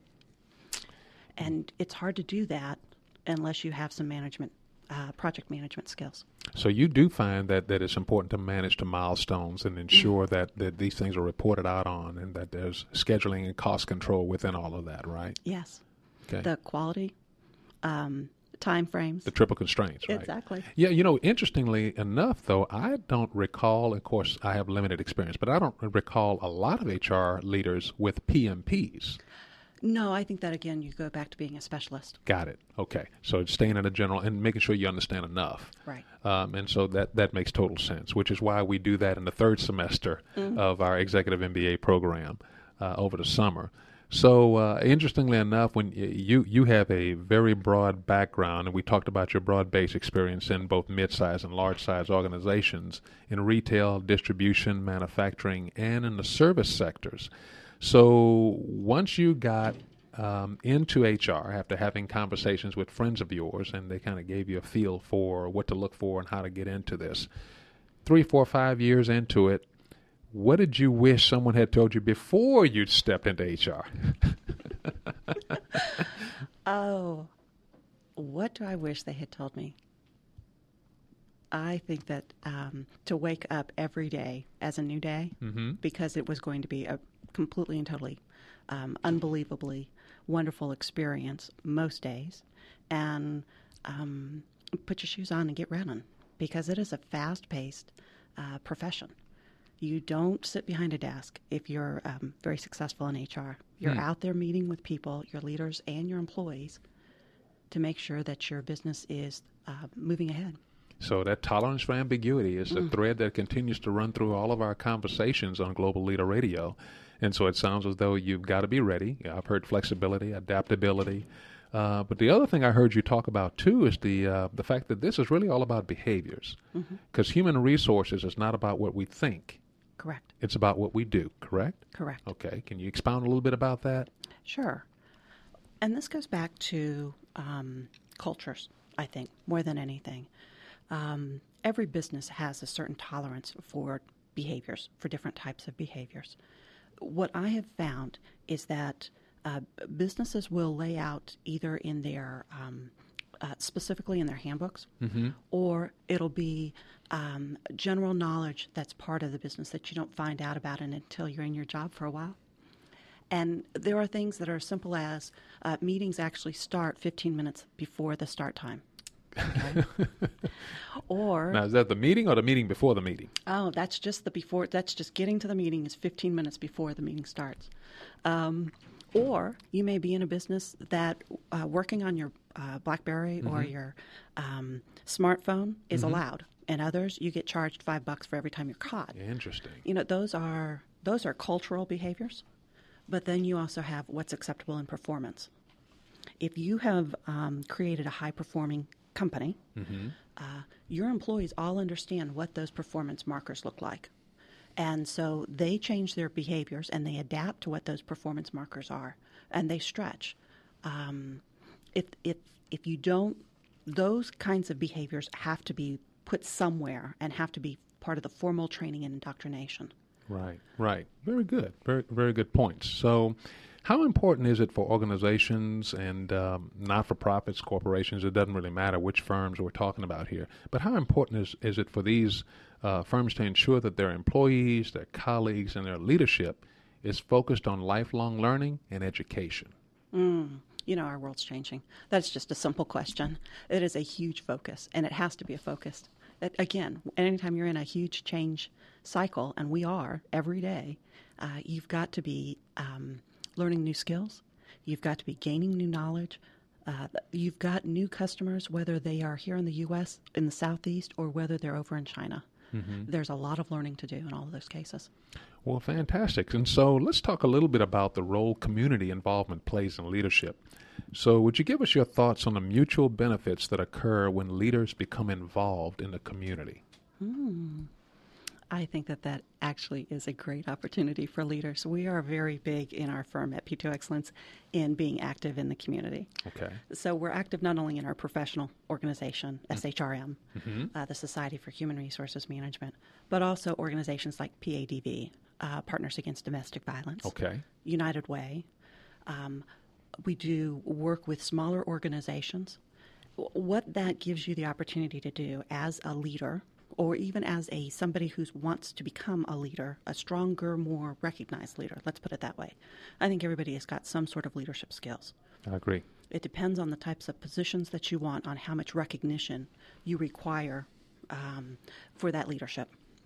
And it's hard to do that unless you have some management, uh, project management skills. So you do find that, that it's important to manage the milestones and ensure that, that these things are reported out on and that there's scheduling and cost control within all of that, right? Yes. Okay. The quality, um, time frames. The triple constraints, right? Exactly. Yeah, you know, interestingly enough, though, I don't recall, of course, I have limited experience, but I don't recall a lot of H R leaders with P M Ps. No, I think that, again, you go back to being a specialist. Got it. Okay. So it's staying in a general and making sure you understand enough. Right. Um, and so that, that makes total sense, which is why we do that in the third semester Mm-hmm. of our executive M B A program uh, over the summer. So uh, interestingly enough, when y- you you have a very broad background, and we talked about your broad-based experience in both mid-size and large-size organizations in retail, distribution, manufacturing, and in the service sectors. So once you got um, into H R after having conversations with friends of yours, and they kind of gave you a feel for what to look for and how to get into this, three, four, five years into it, what did you wish someone had told you before you stepped into H R? Oh, what do I wish they had told me? I think that um, to wake up every day as a new day, Mm-hmm. because it was going to be a completely and totally um, unbelievably wonderful experience most days, and um, put your shoes on and get running, because it is a fast-paced uh, profession. You don't sit behind a desk if you're um, very successful in H R. You're Hmm. out there meeting with people, your leaders and your employees, to make sure that your business is uh, moving ahead. So that tolerance for ambiguity is the thread that continues to run through all of our conversations on Global Leader Radio. And so it sounds as though you've got to be ready. I've heard flexibility, adaptability. Uh, but the other thing I heard you talk about, too, is the uh, the fact that this is really all about behaviors. Because human resources is not about what we think. Correct. It's about what we do, correct? Correct. Okay. Can you expound a little bit about that? Sure. And this goes back to um, cultures, I think, more than anything. Um, every business has a certain tolerance for behaviors, for different types of behaviors. What I have found is that uh, businesses will lay out either in their, um, uh, specifically in their handbooks, Mm-hmm. or it'll be um, general knowledge that's part of the business that you don't find out about it until you're in your job for a while. And there are things that are as simple as uh, meetings actually start fifteen minutes before the start time. Okay? Or, Now, is that the meeting or the meeting before the meeting? oh, that's just the before, that's just getting to the meeting is fifteen minutes before the meeting starts. Um, or you may be in a business that uh, working on your uh, BlackBerry or your um, smartphone is allowed. And others, you get charged five bucks for every time you're caught. Interesting. You know, those are those are cultural behaviors, but then you also have what's acceptable in performance. If you have um, created a high-performing company, Mm-hmm. uh, your employees all understand what those performance markers look like. And so they change their behaviors and they adapt to what those performance markers are, and they stretch. Um, if if if you don't, those kinds of behaviors have to be put somewhere and have to be part of the formal training and indoctrination. Right, right. Very good. Very, very good points. So, how important is it for organizations and um, not-for-profits, corporations, it doesn't really matter which firms we're talking about here, but how important is, is it for these uh, firms to ensure that their employees, their colleagues, and their leadership is focused on lifelong learning and education? Mm. You know, our world's changing. That's just a simple question. It is a huge focus, and it has to be a focus. It, again, anytime you're in a huge change cycle, and we are every day, uh, you've got to be um, learning new skills. You've got to be gaining new knowledge. Uh, you've got new customers, whether they are here in the U S, in the Southeast, or whether they're over in China. Mm-hmm. There's a lot of learning to do in all of those cases. Well, fantastic. And so let's talk a little bit about the role community involvement plays in leadership. So would you give us your thoughts on the mutual benefits that occur when leaders become involved in the community? Mm. I think that that actually is a great opportunity for leaders. We are very big in our firm at P two Excellence in being active in the community. Okay. So we're active not only in our professional organization, S H R M, mm-hmm. uh, the Society for Human Resources Management, but also organizations like P A D V, uh, Partners Against Domestic Violence, okay. United Way. Um, we do work with smaller organizations. What that gives you the opportunity to do as a leader, or even as a somebody who wants to become a leader, a stronger, more recognized leader, let's put it that way. I think everybody has got some sort of leadership skills. I agree. It depends on the types of positions that you want, on how much recognition you require um, for that leadership.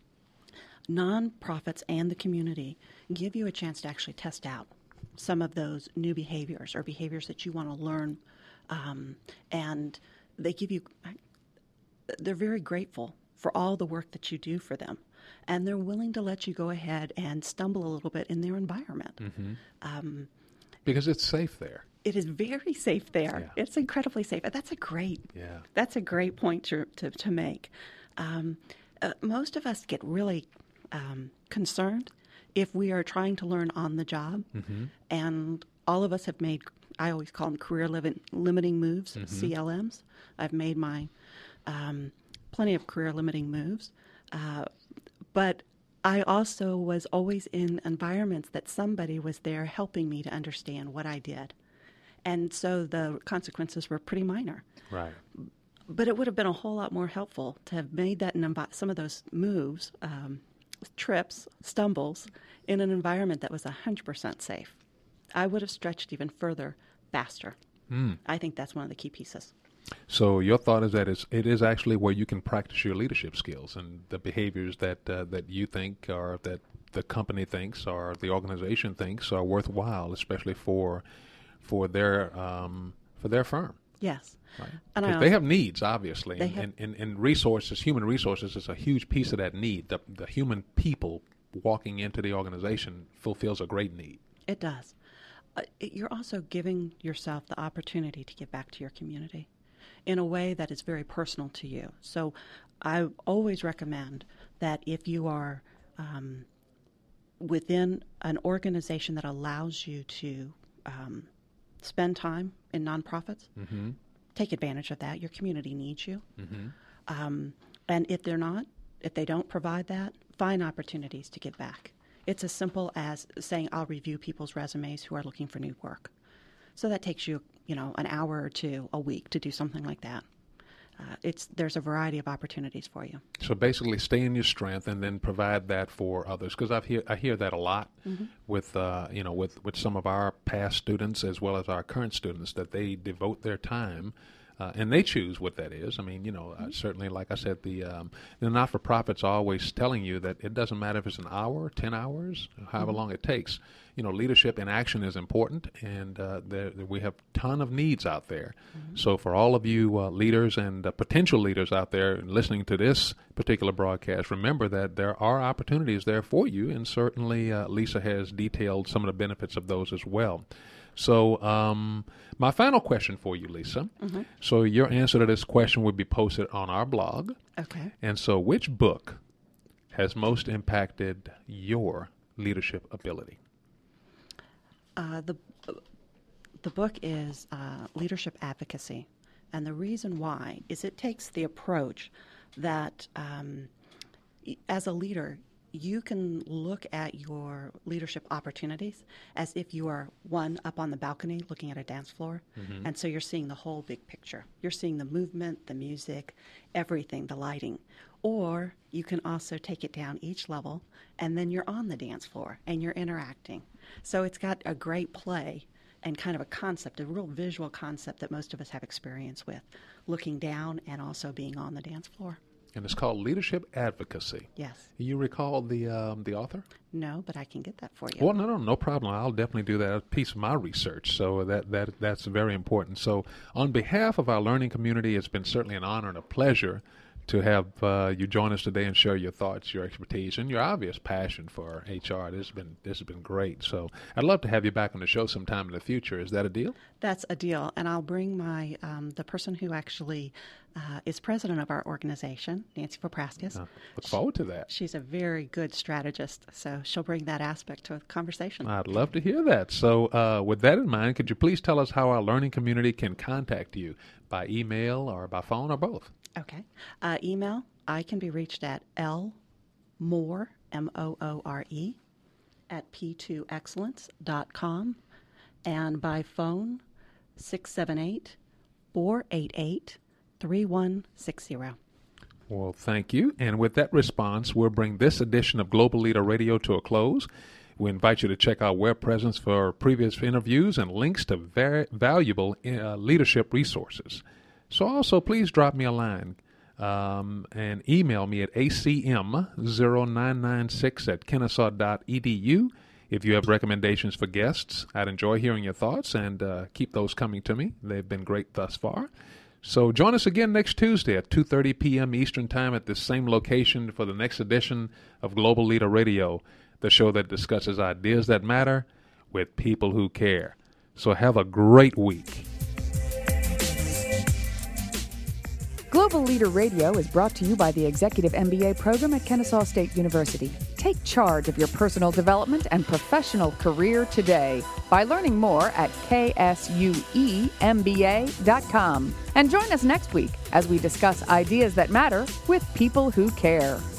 Nonprofits and the community give you a chance to actually test out some of those new behaviors or behaviors that you want to learn, um, and they give you, they're very grateful for all the work that you do for them, and they're willing to let you go ahead and stumble a little bit in their environment. Mm-hmm. Um, because it's safe there. It is very safe there. Yeah. It's incredibly safe. That's a great, yeah. that's a great point to to, to make. Um, uh, most of us get really um, concerned if we are trying to learn on the job, mm-hmm. and all of us have made, I always call them career limit, limiting moves, mm-hmm. C L Ms. I've made my um, plenty of career limiting moves, uh, but I also was always in environments that somebody was there helping me to understand what I did. And so the consequences were pretty minor. Right. But it would have been a whole lot more helpful to have made that in some of those moves, um, trips, stumbles, in an environment that was one hundred percent safe. I would have stretched even further, faster. Mm. I think that's one of the key pieces. So your thought is that it's, it is actually where you can practice your leadership skills and the behaviors that uh, that you think or that the company thinks or the organization thinks are worthwhile, especially for for their um, for their firm. Yes. Right? And I they have needs, obviously, and, have, and, and, and resources, human resources is a huge piece of that need. The, the human people walking into the organization fulfills a great need. It does. Uh, it, you're also giving yourself the opportunity to give back to your community in a way that is very personal to you. So I always recommend that if you are um, within an organization that allows you to um, spend time in nonprofits, mm-hmm. take advantage of that. Your community needs you. Mm-hmm. Um, and if they're not, if they don't provide that, find opportunities to give back. It's as simple as saying, I'll review people's resumes who are looking for new work. So that takes you, you know, an hour or two a week to do something like that. Uh, it's there's a variety of opportunities for you. So basically, stay in your strength and then provide that for others. Because I hear I hear that a lot mm-hmm. with uh, you know with, with some of our past students as well as our current students, that they devote their time. Uh, and they choose what that is. I mean, you know, uh, certainly, like I said, the um, the not-for-profits are always telling you that it doesn't matter if it's an hour, ten hours, however mm-hmm. long it takes. You know, leadership in action is important, and uh, there, we have a ton of needs out there. Mm-hmm. So for all of you uh, leaders and uh, potential leaders out there listening to this particular broadcast, remember that there are opportunities there for you, and certainly uh, Lisa has detailed some of the benefits of those as well. So um, my final question for you, Lisa. Mm-hmm. So your answer to this question will be posted on our blog. Okay. And so which book has most impacted your leadership ability? Uh, the The book is uh, Leadership Advocacy. And the reason why is it takes the approach that um, as a leader, you can look at your leadership opportunities as if you are one up on the balcony looking at a dance floor. Mm-hmm. And so you're seeing the whole big picture. You're seeing the movement, the music, everything, the lighting. Or you can also take it down each level, and then you're on the dance floor and you're interacting. So it's got a great play and kind of a concept, a real visual concept that most of us have experience with, looking down and also being on the dance floor. And it's called Leadership Advocacy. Yes. You recall the um, the author? No, but I can get that for you. Well, no, no, no problem. I'll definitely do that. It's a piece of my research, so that, that that's very important. So on behalf of our learning community, it's been certainly an honor and a pleasure to have uh, you join us today and share your thoughts, your expertise, and your obvious passion for H R. This has been this has been great. So I'd love to have you back on the show sometime in the future. Is that a deal? That's a deal, and I'll bring my um, the person who actually uh, is president of our organization, Nancy Popraskas. Uh, look forward to that. She's a very good strategist, so she'll bring that aspect to the conversation. I'd love to hear that. So uh, with that in mind, could you please tell us how our learning community can contact you by email or by phone or both? Okay. Uh, email, I can be reached at lmoore, M O O R E, at p two excellence dot com, and by phone, six seven eight, four eight eight, three one six zero. Well, thank you. And with that response, we'll bring this edition of Global Leader Radio to a close. We invite you to check our web presence for previous interviews and links to very valuable uh, leadership resources. So also, please drop me a line um, and email me at a c m zero nine nine six at kennesaw dot e d u if you have recommendations for guests. I'd enjoy hearing your thoughts, and uh, keep those coming to me. They've been great thus far. So join us again next Tuesday at two thirty p.m. Eastern Time at this same location for the next edition of Global Leader Radio, the show that discusses ideas that matter with people who care. So have a great week. Global Leader Radio is brought to you by the Executive M B A program at Kennesaw State University. Take charge of your personal development and professional career today by learning more at k s u e m b a dot com. And join us next week as we discuss ideas that matter with people who care.